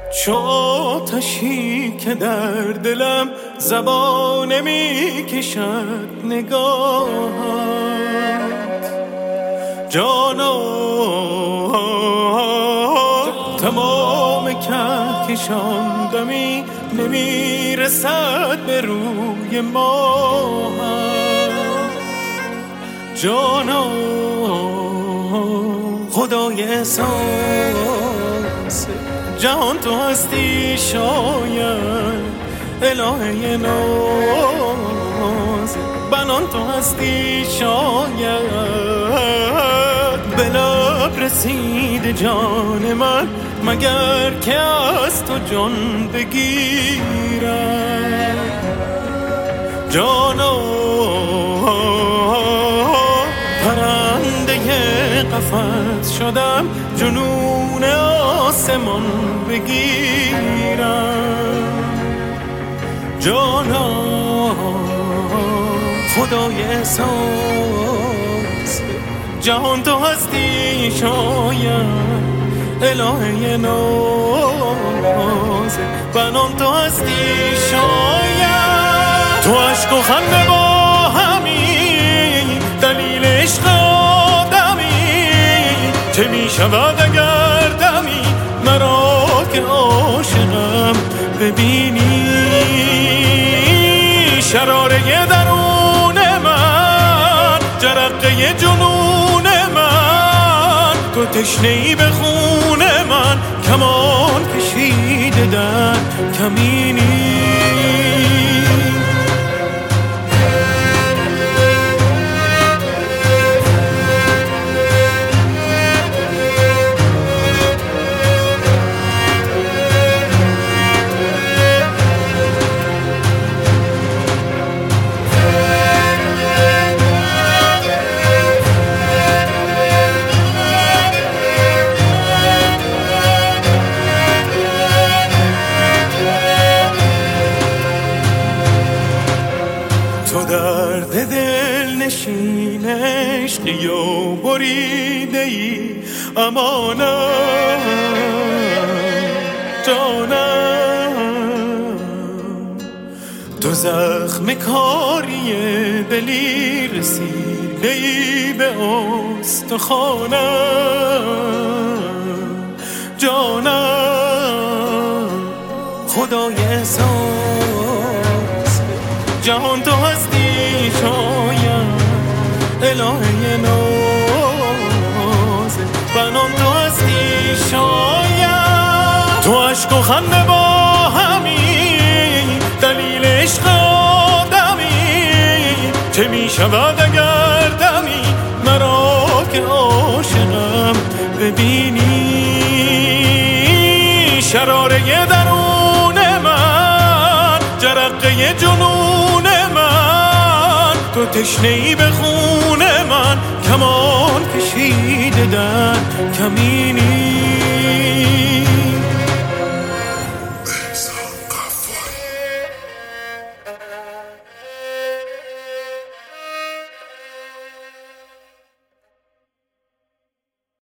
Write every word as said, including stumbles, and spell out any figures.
چو آتشی که در دلم زبان نمی کشد نگاهت جانا تمام کهکشان دمی نمی رسد به روی ماهت جانا خدای احساس جهان تو هستی شاید الهه ناز بنان تو هستی شاید به لب رسید جان من مگر که از تو جان بگیرم جانا پرنده قفس شدم جنون آسمان بگیرم جانا خدای احساس جهان تو هستی شاید الهه ناز بنام تو هستی شاید تو عشق و خنده با همی دلیل عشق آدمی چه می شود اگر دمی مرا که عاشقم ببینی شراره درون من جرقه جنون من تو تشنه‌ای به خون من کمان کشیده در کمینی تو درد دل نشین عشقی و بریده ای امانم جانم تو زخم کاری دلی رسیده ای به استخوانم جانم خدای احساس جهان تو هستی شاید الهه ناز بنام تو هستی شاید تو عشق و خنده با همی دلیل عشق آدمی چه می شود اگر دمی مرا که عاشقم ببینی شراره درون من جرقه جنون من تو تشنه‌ای به خون من کمان کشیده در کمینی